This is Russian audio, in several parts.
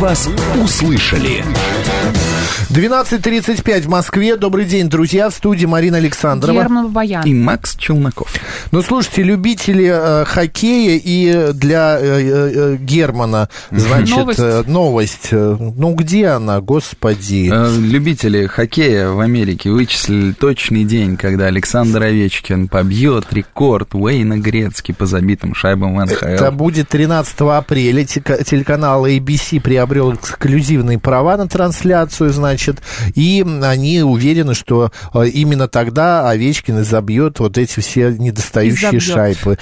вас услышали. 12:35 в Москве. Добрый день, друзья. В студии Марина Александрова. Герман Бабаян. И Макс Челноков. Ну, слушайте, любители хоккея, и для Германа, значит, новость. Ну, где она, господи? Любители хоккея в Америке вычислили точный день, когда Александр Овечкин побьет рекорд Уэйна Грецки по забитым шайбам в НХЛ. Это будет 13 апреля. Телеканал ABC приобрел эксклюзивные права на трансляцию, значит, и они уверены, что именно тогда Овечкин и забьет вот эти все недостающие шайбы.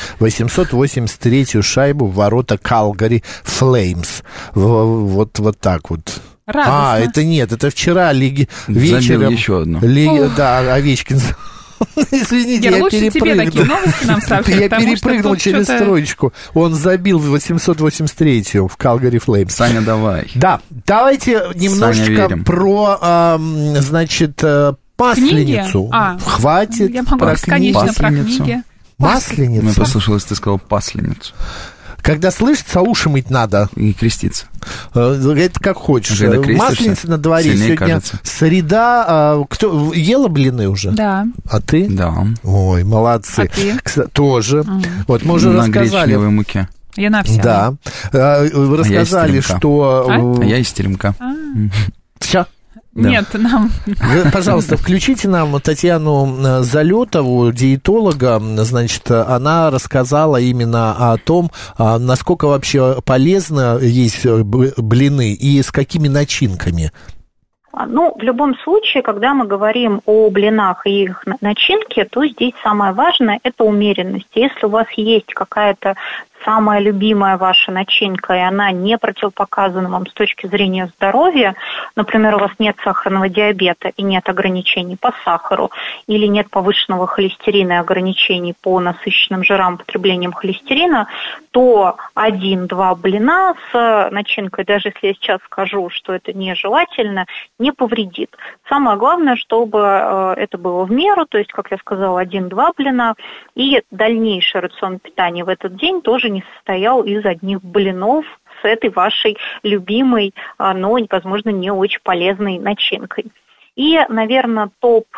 883-ю шайбу в ворота Calgary Flames. Вот так вот. Радостно. Это нет, это вчера вечером. Забил еще одну. Да, Овечкин. Извините, я лучше тебе такие перепрыгнул. новости нам сообщать, Я перепрыгнул через строчку. Он забил 883-ю в Calgary Flames. Саня, давай. Да, давайте немножечко про, значит, Масленицу. Хватит. Я могу бесконечно про книги. Масленицу. Мне послышалось, ты сказал пасленицу. Когда слышится, уши мыть надо. И креститься. Это как хочешь. Масленица на дворе. Сегодня кажется. Среда. Кто ела блины уже? Да. А ты? Да. Ой, молодцы. А ты? Тоже. Вот мы уже рассказали. На гречневой муке. Я на все. Да. Вы рассказали, что... А я из теремка. Все. Да. Нет, нам... Вы, пожалуйста, включите нам Татьяну Залетову, диетолога. Значит, она рассказала именно о том, насколько вообще полезно есть блины и с какими начинками. Ну, в любом случае, когда мы говорим о блинах и их начинке, то здесь самое важное – это умеренность. Если у вас есть какая-то самая любимая ваша начинка, и она не противопоказана вам с точки зрения здоровья, например, у вас нет сахарного диабета и нет ограничений по сахару, или нет повышенного холестерина и ограничений по насыщенным жирам, потреблением холестерина, то 1-2 блина с начинкой, даже если я сейчас скажу, что это нежелательно, не повредит. Самое главное, чтобы это было в меру, то есть, как я сказала, 1-2 блина, и дальнейший рацион питания в этот день тоже не состоял из одних блинов с этой вашей любимой, но, возможно, не очень полезной начинкой. И, наверное,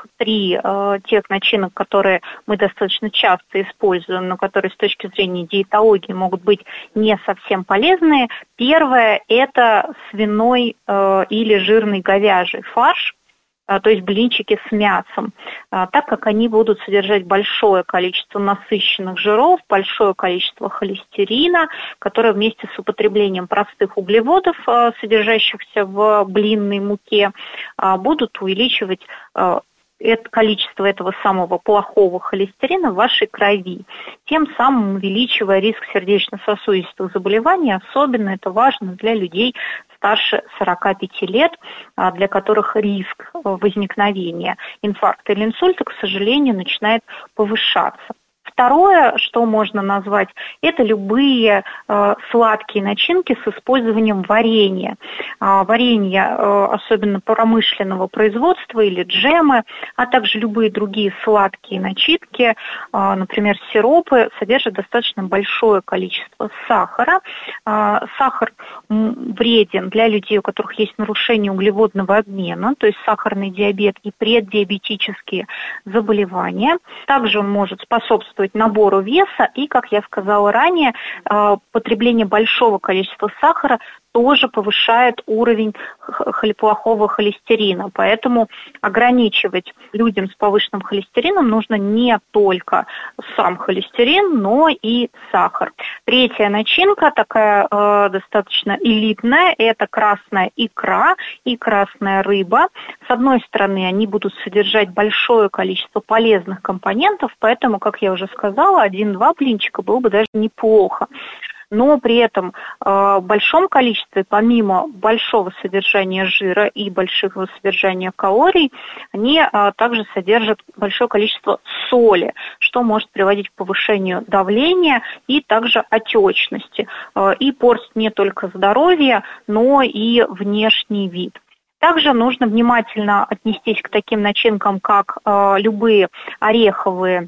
топ-3 тех начинок, которые мы достаточно часто используем, но которые с точки зрения диетологии могут быть не совсем полезные. Первое – это свиной или жирный говяжий фарш, то есть блинчики с мясом, так как они будут содержать большое количество насыщенных жиров, большое количество холестерина, которое вместе с употреблением простых углеводов, содержащихся в блинной муке, будут увеличивать это количество этого самого плохого холестерина в вашей крови, тем самым увеличивая риск сердечно-сосудистых заболеваний. Особенно это важно для людей старше 45 лет, для которых риск возникновения инфаркта или инсульта, к сожалению, начинает повышаться. Второе, что можно назвать, это любые сладкие начинки с использованием варенья. Варенье, особенно промышленного производства или джемы, а также любые другие сладкие начинки, например, сиропы, содержат достаточно большое количество сахара. Сахар вреден для людей, у которых есть нарушение углеводного обмена, то есть сахарный диабет и преддиабетические заболевания. Также он может способствовать набору веса и, как я сказала ранее, потребление большого количества сахара тоже повышает уровень плохого холестерина. Поэтому ограничивать людям с повышенным холестерином нужно не только сам холестерин, но и сахар. Третья начинка, такая достаточно элитная, это красная икра и красная рыба. С одной стороны, они будут содержать большое количество полезных компонентов, поэтому, как я уже сказала, 1-2 блинчика было бы даже неплохо. Но при этом в большом количестве, помимо большого содержания жира и большого содержания калорий, они также содержат большое количество соли, что может приводить к повышению давления и также отечности. И портит не только здоровье, но и внешний вид. Также нужно внимательно отнестись к таким начинкам, как любые ореховые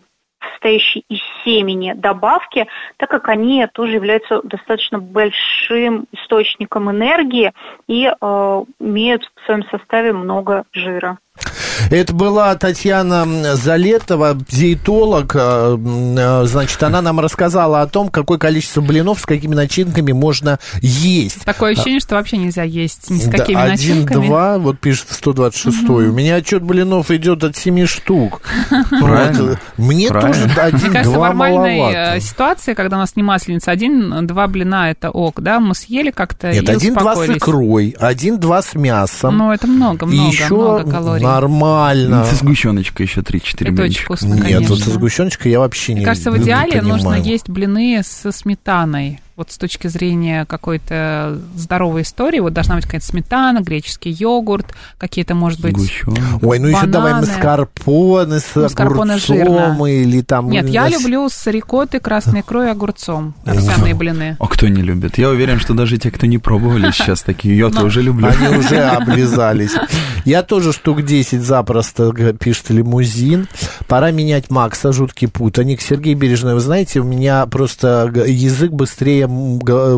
состоящей из семени добавки, так как они тоже являются достаточно большим источником энергии и имеют в своем составе много жира. Это была Татьяна Залетова, диетолог. Значит, она нам рассказала о том, какое количество блинов с какими начинками можно есть. Такое ощущение, что вообще нельзя есть ни с какими начинками. 1-2, вот пишет 126-й. У меня отчет блинов идет от 7 штук. Правильно. Мне тоже 1-2 Мне кажется, в нормальной маловато. ситуации, когда у нас не масленица, 1-2 блина это ок, да, мы съели как-то и Нет, 1-2 с успокоились. икрой, 1-2 с мясом. Ну, это много Еще калорий. нормально. Со сгущеночкой еще 3-4 Это очень блинчика. вкусно, Нет, конечно. вот со сгущеночкой я вообще Мне кажется, в идеале не нужно понимаю. есть блины со сметаной. Вот с точки зрения какой-то здоровой истории, вот должна быть какая-то сметана, греческий йогурт, какие-то, может быть, Сгущенка. Ой, ну еще давай бананы. маскарпоне с Маскарпоне огурцом жирно. или там... Нет, я люблю с рикоттой, красной икрой и огурцом. Овсяные блины. А кто не любит? Я уверен, что даже те, кто не пробовали сейчас такие, я тоже люблю. Они уже облизались. Я тоже штук 10 запросто, пишет Лимузин. Пора менять Макса, жуткий путаник. Сергей Бережной, вы знаете, у меня просто язык быстрее Ну,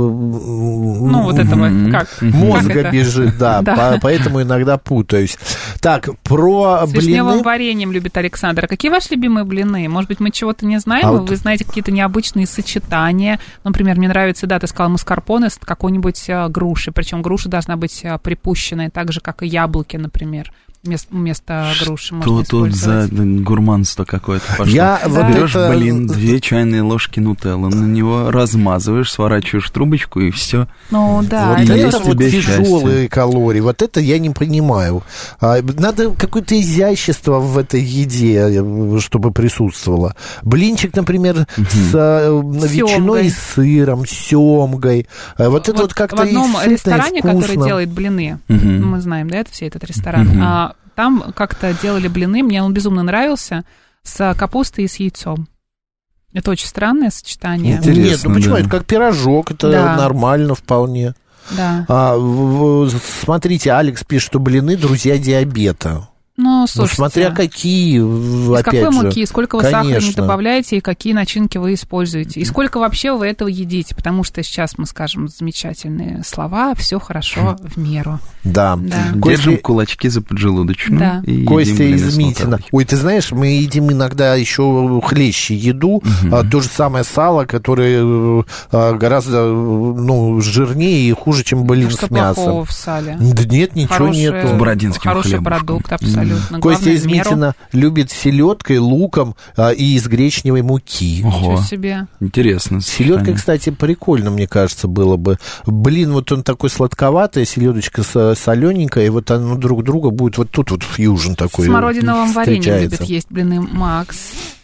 вот это вот как? мозга Как это? бежит, да, Да. поэтому иногда путаюсь. Так, про С вишневым блины... вареньем любит Александр. А какие ваши любимые блины? Может быть, мы чего-то не знаем, А и вот- вы знаете какие-то необычные сочетания. Например, мне нравится, да, ты сказала, маскарпоне с какой-нибудь грушей. Причем груша должна быть припущенной, так же, как и яблоки, например. Вместо груши можно Что тут за использовать. гурманство какое-то пошло? Я вот Берешь, это- 2 чайные ложки нутеллы, на него размазываешь, сворачиваешь трубочку, и все. Ну, да. Вот И это это есть вот тебе тяжелые калории, вот это я не понимаю. Надо какое-то изящество в этой еде, чтобы присутствовало. Блинчик, например, с ветчиной и сыром, с семгой. Вот это вот как-то в одном и сытно, ресторане, и вкусно. который делает блины, Мгм. мы знаем, да, это все этот ресторан, там как-то делали блины, мне он безумно нравился, с капустой и с яйцом. Это очень странное сочетание. Интересно. Нет, ну почему? да. Это как пирожок, это Да. нормально вполне. Да. Смотрите, Алекс пишет, что блины друзья диабета. Ну, Ну, слушайте. смотря какие, Из опять какой же. муки, сколько вы сахара не конечно. добавляете и какие начинки вы используете. И сколько вообще вы этого едите. Потому что сейчас мы скажем замечательные слова, все хорошо в меру. Да. Да. Держим кулачки за поджелудочную. Да. И едим Костя блины из с Митина. нутеллой. Ой, ты знаешь, мы едим иногда еще хлещи еду, то же самое сало, которое гораздо жирнее и хуже, чем блин Что с мясом. плохого в сале? Да нет, ничего нету. С бородинским Хороший хлебушком. продукт, абсолютно. Костя Главное, из в меру. Митина любит селедкой, луком и из гречневой муки. Ничего Ого, себе. интересно. Селедка, сочетание. кстати, прикольно, мне кажется, было бы. Блин, вот он такой сладковатый, селедочка солененькая, и вот оно друг друга будет вот тут вот фьюжн С такой. смородиновым вареньем встречается. любит есть блины Макс,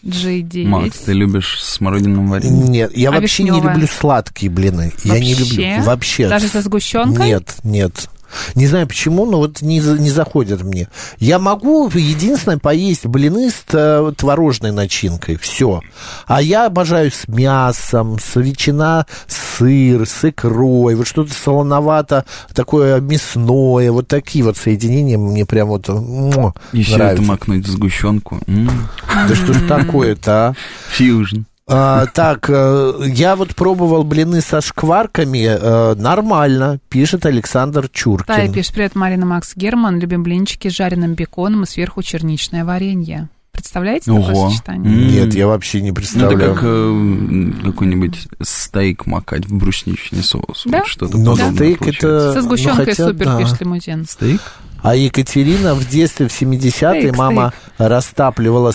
G9. Макс, ты любишь смородиновым вареньем? Нет, я А вообще не вишнёвая? люблю сладкие блины. Я не люблю. Вообще. Даже со сгущенкой? Нет. Не знаю почему, но вот не заходят мне. Я могу, единственное, поесть блины с творожной начинкой. Все. А я обожаю с мясом, с ветчина, сыр, с икрой. Вот что-то солоновато, такое мясное. Вот такие вот соединения мне прям вот Еще нравятся. это макнуть в сгущенку. Да что ж такое-то, а? Фьюжн. Так, я вот пробовал блины со шкварками, нормально, пишет Александр Чуркин. Да, и пишет: привет, Марина, Макс, Герман, любим блинчики с жареным беконом и сверху черничное варенье. Представляете такое Ого. сочетание? Нет, я вообще не Ну, это представляю. как какой-нибудь стейк макать в брусничный соус. Да. Вот что-то Но подобное стейк получается. это... Со сгущенкой хотя, супер, да. пишет Лимузин. Стейк? А Екатерина в детстве, в 70-е, Стейк. мама растапливала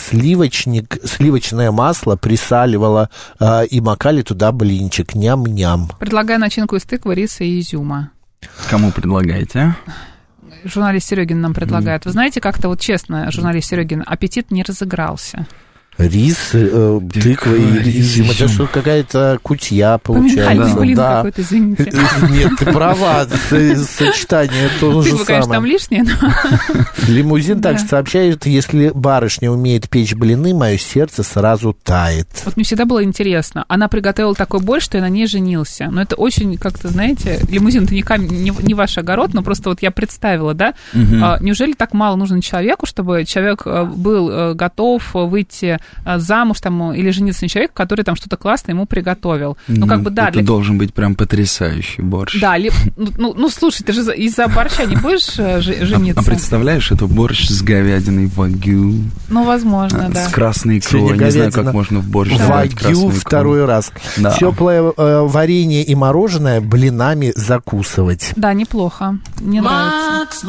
сливочное масло, присаливала и макали туда блинчик. Ням-ням. Предлагаю начинку из тыквы, риса и изюма. Кому предлагаете, а? Журналист Серегин нам предлагает. Вы знаете, как-то вот честно, журналист Серегин, аппетит не разыгрался. Рис, тыква и изюм. Это что, какая-то кутья получается. Поминальный блин Да. какой-то, извините. Нет, ты права, сочетание то же Тыква, конечно, там самое. лишняя, но... Лимузин Да. также сообщает, если барышня умеет печь блины, мое сердце сразу тает. Вот мне всегда было интересно. Она приготовила такой борщ, что я на ней женился. Но это очень, как-то, знаете, Лимузин, это не ваш огород, но просто вот я представила, да? Неужели так мало нужно человеку, чтобы человек был готов выйти замуж там или жениться на человека, который там что-то классное ему приготовил. Ну, как бы, да. Это должен быть прям потрясающий борщ. Да, ну, слушай, ты же из-за борща не будешь жениться? А представляешь, это борщ с говядиной вагю? Ну, возможно, да. С красной икрой. Не знаю, как можно в борщ добавить красную икру. Второй раз. Да. Теплое варенье и мороженое блинами закусывать. Да, неплохо. Мне нравится.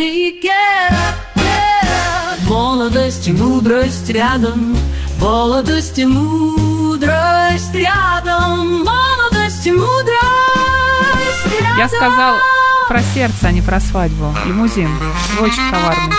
Молодость и мудрость рядом, молодость и мудрость рядом, молодость и мудрость рядом. Я сказал про сердце, а не про свадьбу. Лимузин. Вы очень коварный.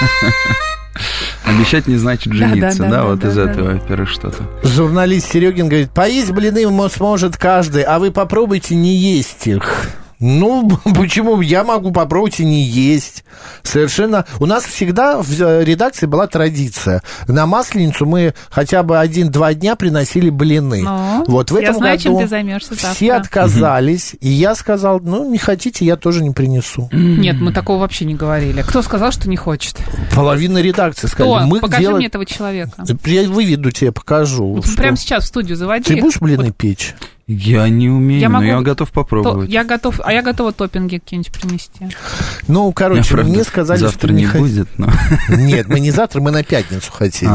Обещать не значит жениться, да? Вот из этого, во-первых, что-то. Журналист Серегин говорит, поесть блины сможет каждый, а вы попробуйте не есть их. Ну, почему? Я могу попробовать и не есть. Совершенно. У нас всегда в редакции была традиция. На Масленицу мы хотя бы 1-2 дня приносили блины. Вот в этом знаю, году чем ты займешься завтра. Все отказались. И я сказал, ну, не хотите, я тоже не принесу. Нет, мы такого вообще не говорили. Кто сказал, что не хочет? Половина редакции сказали. Кто? Покажи мне этого человека. Я выведу тебе, покажу. Прямо сейчас в студию заводи. Ты будешь блины печь? Я не умею, но я готов попробовать. Я готова топпинги какие-нибудь принести. Ну, короче, мне сказали, завтра что не будет, но... Нет, мы не завтра, мы на пятницу хотели.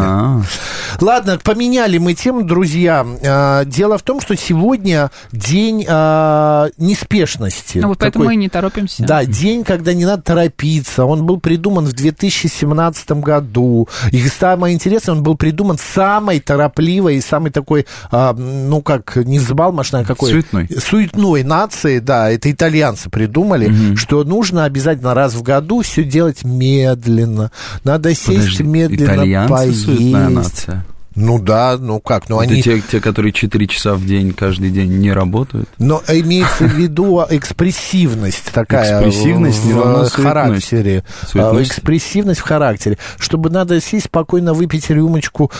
Ладно, поменяли мы тему, друзья. Дело в том, что сегодня день неспешности. Ну, вот поэтому мы и не торопимся. Да, день, когда не надо торопиться. Он был придуман в 2017 году. И самое интересное, он был придуман самой торопливой и самой такой, ну, как, не взбалмошной, какой суетной нации, да, это итальянцы придумали, что нужно обязательно раз в году все делать медленно. Надо сесть медленно, поесть. Суетная нация. Ну да, ну как, ну это они... те, которые 4 часа в день, каждый день не работают. Но имеется в виду экспрессивность такая в характере. Экспрессивность в характере. Чтобы надо сесть спокойно, выпить рюмочку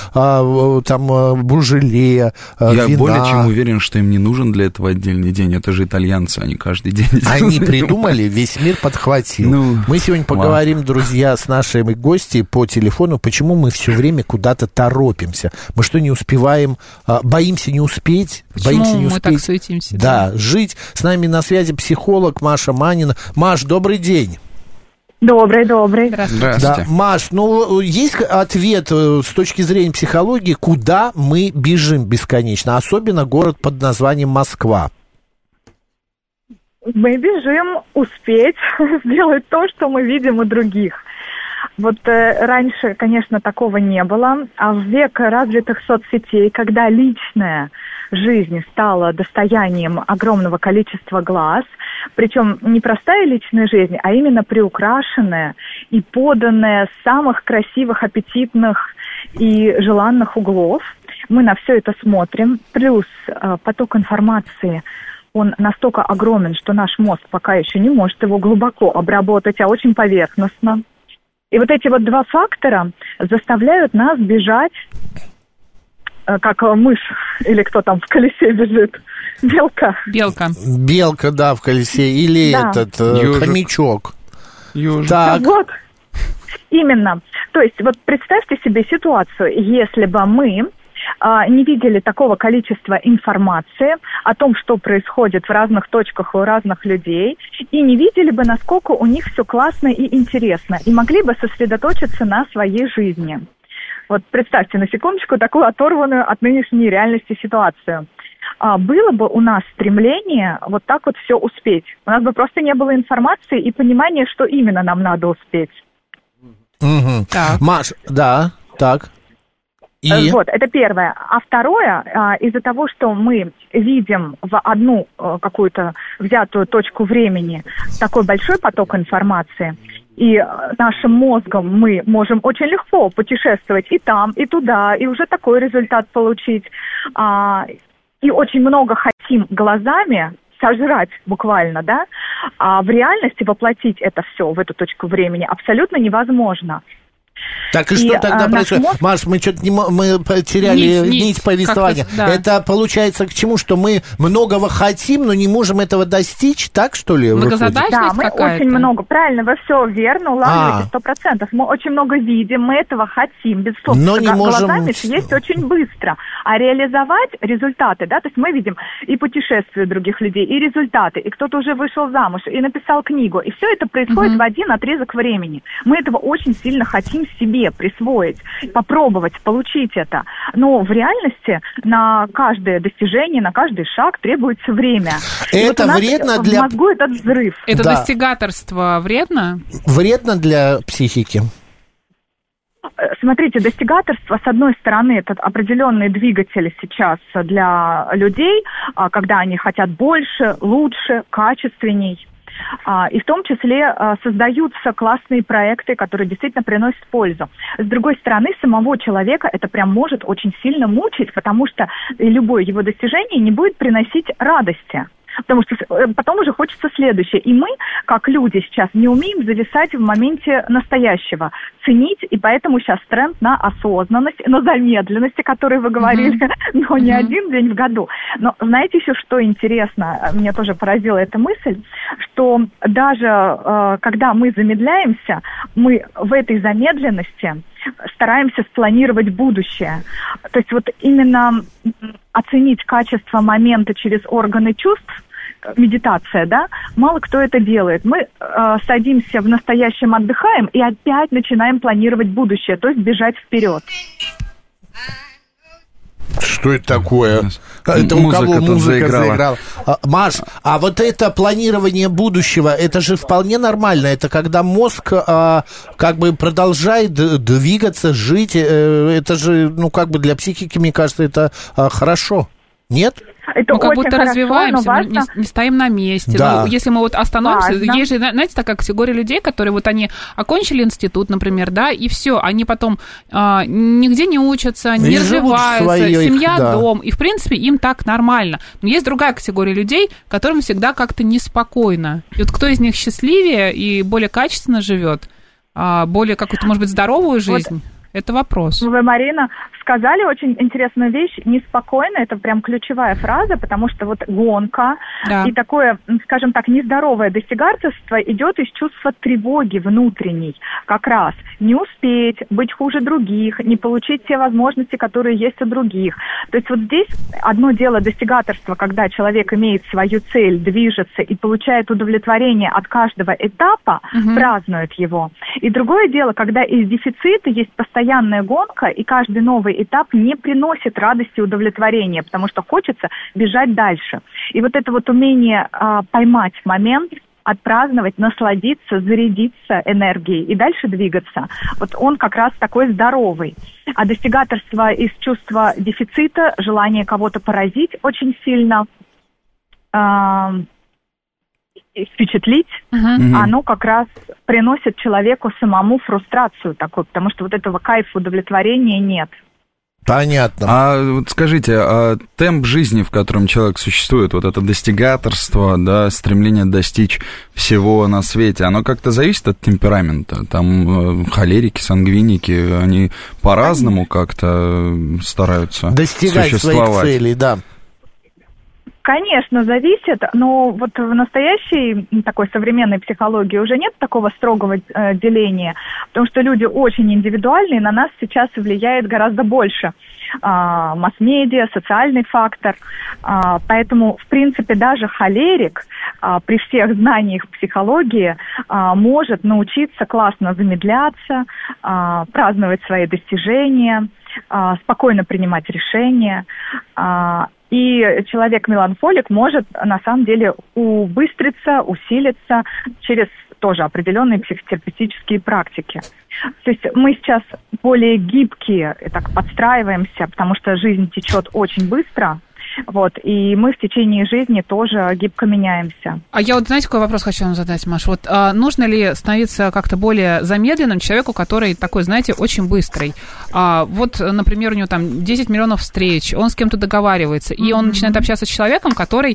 там буржеле, Я вина. более чем уверен, что им не нужен для этого отдельный день. Это же итальянцы, они каждый день. Они придумали, весь мир подхватил. Мы сегодня поговорим, друзья, с нашими гостями по телефону, почему мы все время куда-то торопимся. Мы что, не успеваем, боимся не успеть? Почему боимся не мы успеть? так суетимся? Да, жить. С нами на связи психолог Маша Манина. Маш, добрый день. Добрый. Здравствуйте. Да, Маш, ну, есть ответ с точки зрения психологии, куда мы бежим бесконечно, особенно город под названием Москва? Мы бежим успеть сделать то, что мы видим у других. Вот раньше, конечно, такого не было, а в век развитых соцсетей, когда личная жизнь стала достоянием огромного количества глаз, причем не простая личная жизнь, а именно приукрашенная и поданная с самых красивых, аппетитных и желанных углов, мы на все это смотрим, плюс поток информации, он настолько огромен, что наш мозг пока еще не может его глубоко обработать, а очень поверхностно. И вот эти вот два фактора заставляют нас бежать, как мышь или кто там в колесе бежит. Белка, да, в колесе. Или да. Хомячок. Ёжик. Так. Вот, именно. То есть вот представьте себе ситуацию, если бы мы не видели такого количества информации о том, что происходит в разных точках у разных людей, и не видели бы, насколько у них все классно и интересно, и могли бы сосредоточиться на своей жизни. Вот представьте на секундочку такую оторванную от нынешней реальности ситуацию. Было бы у нас стремление вот так вот все успеть. У нас бы просто не было информации и понимания, что именно нам надо успеть. Угу. Маш, да, так. И? Вот, это первое. А второе, из-за того, что мы видим в одну какую-то взятую точку времени такой большой поток информации, и нашим мозгом мы можем очень легко путешествовать и там, и туда, и уже такой результат получить. И очень много хотим глазами сожрать буквально, да, а в реальности воплотить это все в эту точку времени абсолютно невозможно. Так и что тогда происходит? Маш, мы что-то мы потеряли нить повествования. Да. Это получается к чему? Что мы многого хотим, но не можем этого достичь, так что ли? Многозадачность да, мы какая-то? Очень много. Правильно, вы все верно улавливаете 100%. Мы очень много видим, мы этого хотим, безусловно. Но не можем... Глазами есть очень быстро. А реализовать результаты, да, то есть мы видим и путешествия других людей, и результаты, и кто-то уже вышел замуж, и написал книгу, и все это происходит в один отрезок времени. Мы этого очень сильно хотим себе присвоить, попробовать, получить это. Но в реальности на каждое достижение, на каждый шаг требуется время. Это вот вредно для... В мозгу этот взрыв. Это достигаторство вредно? Вредно для психики. Смотрите, достигаторство, с одной стороны, это определенный двигатель сейчас для людей, когда они хотят больше, лучше, качественней. И в том числе создаются классные проекты, которые действительно приносят пользу. С другой стороны, самого человека это прям может очень сильно мучить, потому что любое его достижение не будет приносить радости. Потому что потом уже хочется следующее. И мы, как люди сейчас, не умеем зависать в моменте настоящего, ценить, и поэтому сейчас тренд на осознанность, на замедленность, о которой вы говорили, но не один день в году. Но знаете еще, что интересно? Меня тоже поразила эта мысль, что даже когда мы замедляемся, мы в этой замедленности стараемся спланировать будущее. То есть вот именно оценить качество момента через органы чувств, медитация, да, мало кто это делает. Мы садимся в настоящем, отдыхаем и опять начинаем планировать будущее, то есть бежать вперед. Что это такое? Это у кого музыка заиграла? Маш, а вот это планирование будущего, это же вполне нормально. Это когда мозг как бы продолжает двигаться, жить. Это же, ну, как бы для психики, мне кажется, это хорошо. Нет? Это мы как будто хорошо, развиваемся, мы не стоим на месте. Да. Ну, если мы вот остановимся, есть же, знаете, такая категория людей, которые вот они окончили институт, например, да, и все, они потом нигде не учатся, не развиваются, семья, дом, и, в принципе, им так нормально. Но есть другая категория людей, которым всегда как-то неспокойно. И вот кто из них счастливее и более качественно живет, более какую-то, может быть, здоровую жизнь? Вот. Это вопрос. Вы, Марина, сказали очень интересную вещь. Неспокойно, это прям ключевая фраза, потому что вот гонка и такое, скажем так, нездоровое достигаторство идет из чувства тревоги внутренней. Как раз не успеть, быть хуже других, не получить те возможности, которые есть у других. То есть вот здесь одно дело достигаторство, когда человек имеет свою цель, движется и получает удовлетворение от каждого этапа, празднует его. И другое дело, когда из дефицита есть постоянная гонка, и каждый новый этап не приносит радости и удовлетворения, потому что хочется бежать дальше. И вот это вот умение поймать момент, отпраздновать, насладиться, зарядиться энергией и дальше двигаться, вот он как раз такой здоровый. А достигаторство из чувства дефицита, желание кого-то поразить очень сильно, впечатлить, оно как раз приносит человеку самому фрустрацию такую, потому что вот этого кайфа, удовлетворения нет. Понятно. А вот скажите, темп жизни, в котором человек существует, вот это достигаторство, да, стремление достичь всего на свете, оно как-то зависит от темперамента? Там холерики, сангвиники, они по-разному как-то стараются достигать существовать. Своих целей, да. Конечно, зависит, но вот в настоящей такой современной психологии уже нет такого строгого деления, потому что люди очень индивидуальные, на нас сейчас влияет гораздо больше масс-медиа, социальный фактор, поэтому, в принципе, даже холерик при всех знаниях психологии может научиться классно замедляться, праздновать свои достижения, спокойно принимать решения. И человек-меланхолик может, на самом деле, убыстриться, усилиться через тоже определенные психотерапевтические практики. То есть мы сейчас более гибкие, так подстраиваемся, потому что жизнь течет очень быстро. Вот, и мы в течение жизни тоже гибко меняемся. А я вот, знаете, какой вопрос хочу вам задать, Маш? Вот нужно ли становиться как-то более замедленным человеку, который такой, знаете, очень быстрый? Вот, например, у него там 10 миллионов встреч, он с кем-то договаривается, и он начинает общаться с человеком, который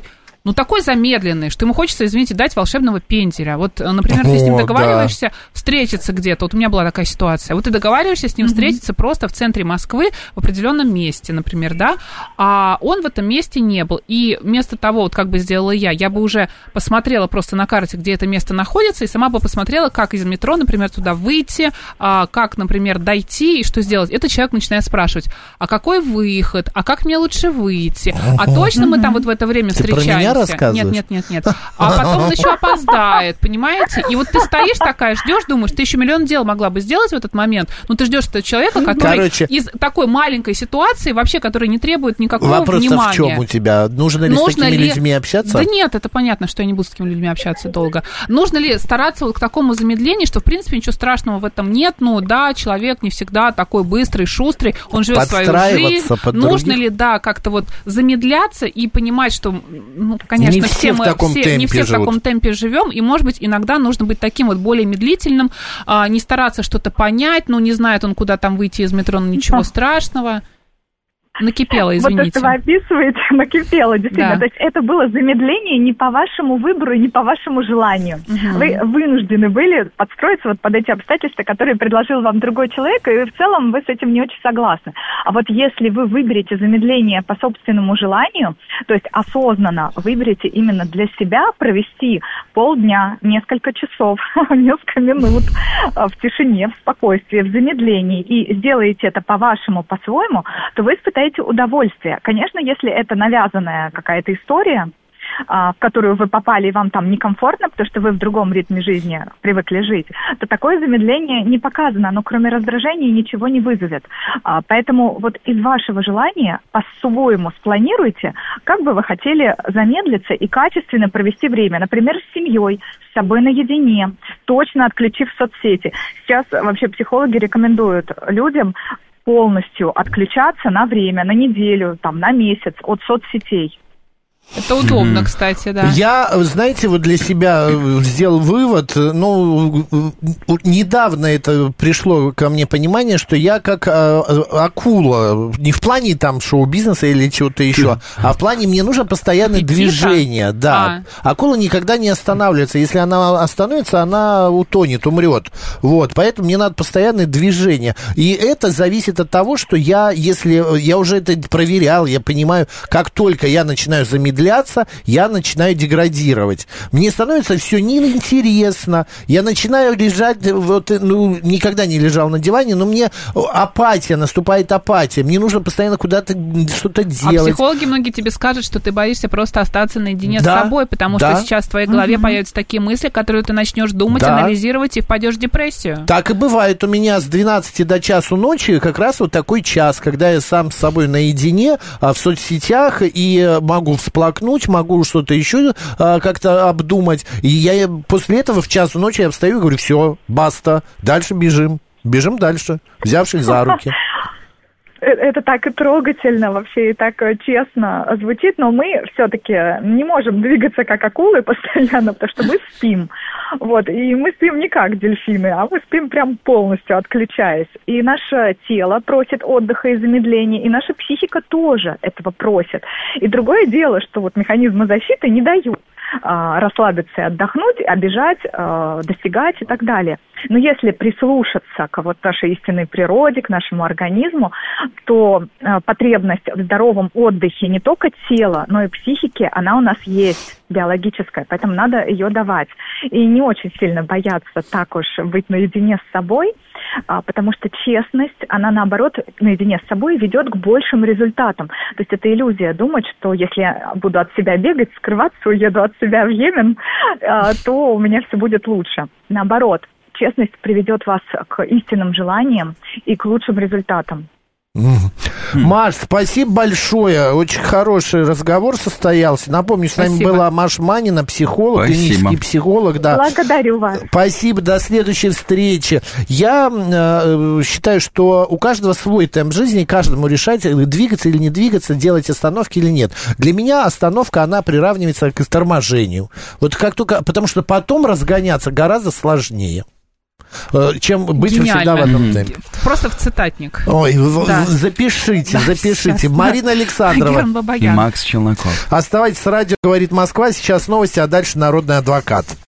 ну, такой замедленный, что ему хочется, извините, дать волшебного пенделя. Вот, например, ты с ним договариваешься встретиться где-то. Вот у меня была такая ситуация. Вот ты договариваешься с ним встретиться просто в центре Москвы в определенном месте, например, да, а он в этом месте не был. И вместо того, вот как бы сделала я бы уже посмотрела просто на карте, где это место находится, и сама бы посмотрела, как из метро, например, туда выйти, как, например, дойти и что сделать. Этот человек начинает спрашивать, а какой выход, а как мне лучше выйти, а точно мы там вот в это время встречаемся? Нет. А потом он еще опоздает, понимаете? И вот ты стоишь такая, ждешь, думаешь, ты еще миллион дел могла бы сделать в этот момент, но ты ждешь этого человека, который из такой маленькой ситуации, вообще, который не требует никакого внимания. Вопрос в чем у тебя? Нужно ли с такими людьми общаться? Да нет, это понятно, что я не буду с такими людьми общаться долго. Нужно ли стараться вот к такому замедлению, что, в принципе, ничего страшного в этом нет, ну да, человек не всегда такой быстрый, шустрый, он живет свою жизнь. Нужно ли, да, как-то вот замедляться и понимать, что, ну, конечно, не все мы не все в таком темпе живем, и, может быть, иногда нужно быть таким вот более медлительным, не стараться что-то понять, ну, не знает он, куда там выйти из метро, но ничего страшного. Накипело, извините. Вот то, что вы описываете, накипело, действительно. Да. То есть это было замедление не по вашему выбору, не по вашему желанию. Вы вынуждены были подстроиться вот под эти обстоятельства, которые предложил вам другой человек, и в целом вы с этим не очень согласны. А вот если вы выберете замедление по собственному желанию, то есть осознанно выберете именно для себя провести полдня, несколько часов, несколько минут в тишине, в спокойствии, в замедлении, и сделаете это по-вашему, по-своему, то вы испытаете удовольствие. Конечно, если это навязанная какая-то история, в которую вы попали, и вам там некомфортно, потому что вы в другом ритме жизни привыкли жить, то такое замедление не показано, оно кроме раздражения ничего не вызовет. Поэтому вот из вашего желания по-своему спланируйте, как бы вы хотели замедлиться и качественно провести время. Например, с семьей, с собой наедине, точно отключив соцсети. Сейчас вообще психологи рекомендуют людям полностью отключаться на время, на неделю, там, на месяц от соцсетей. Это удобно, кстати, да. Я, знаете, вот для себя сделал вывод, ну, недавно это пришло ко мне понимание, что я как акула, не в плане там шоу-бизнеса или чего-то еще, а в плане мне нужно постоянное движение, да. Акула никогда не останавливается, если она остановится, она утонет, умрет, вот, поэтому мне надо постоянное движение, и это зависит от того, что если я уже это проверял, я понимаю, как только я начинаю замедляться, я начинаю деградировать. Мне становится все неинтересно. Я начинаю лежать, вот, ну, никогда не лежал на диване, но мне апатия, наступает апатия. Мне нужно постоянно куда-то что-то делать. А психологи многие тебе скажут, что ты боишься просто остаться наедине с собой, потому что сейчас в твоей голове появятся такие мысли, которые ты начнешь думать, анализировать и впадешь в депрессию. Так и бывает. У меня с 12 до часу ночи как раз вот такой час, когда я сам с собой наедине в соцсетях и могу всплакнуть, могу что-то еще как-то обдумать. И я после этого в час ночи я встаю и говорю, все, баста, дальше бежим. Бежим дальше, взявшись за руки. Это так и трогательно вообще, и так честно звучит, но мы все-таки не можем двигаться как акулы постоянно, потому что мы спим. Вот, и мы спим не как дельфины, а мы спим прям полностью, отключаясь. И наше тело просит отдыха и замедления, и наша психика тоже этого просит. И другое дело, что вот механизмы защиты не дают расслабиться и отдохнуть, обижать, достигать и так далее. Но если прислушаться к вот нашей истинной природе, к нашему организму, то потребность в здоровом отдыхе не только тела, но и психики, она у нас есть, биологическая, поэтому надо ее давать. И не очень сильно бояться так уж быть наедине с собой, потому что честность, она наоборот наедине с собой ведет к большим результатам. То есть это иллюзия думать, что если я буду от себя бегать, скрываться, уеду от себя в Йемен, то у меня все будет лучше. Наоборот, честность приведет вас к истинным желаниям и к лучшим результатам. Маш, спасибо большое. Очень хороший разговор состоялся. Напомню, с нами была Маша Манина, психолог, клинический психолог. Да. Благодарю вас. Спасибо, до следующей встречи. Я считаю, что у каждого свой темп жизни, каждому решать, двигаться или не двигаться, делать остановки или нет. Для меня остановка, она приравнивается к торможению. Вот как только, потому что потом разгоняться гораздо сложнее. чем быть Гениально. всегда в одном темпе. Просто в цитатник. Ой, Да. запишите. Сейчас, Марина Александрова. Герман И Бабаян. Макс Челноков. Оставайтесь, радио «Говорит Москва». Сейчас новости, а дальше народный адвокат.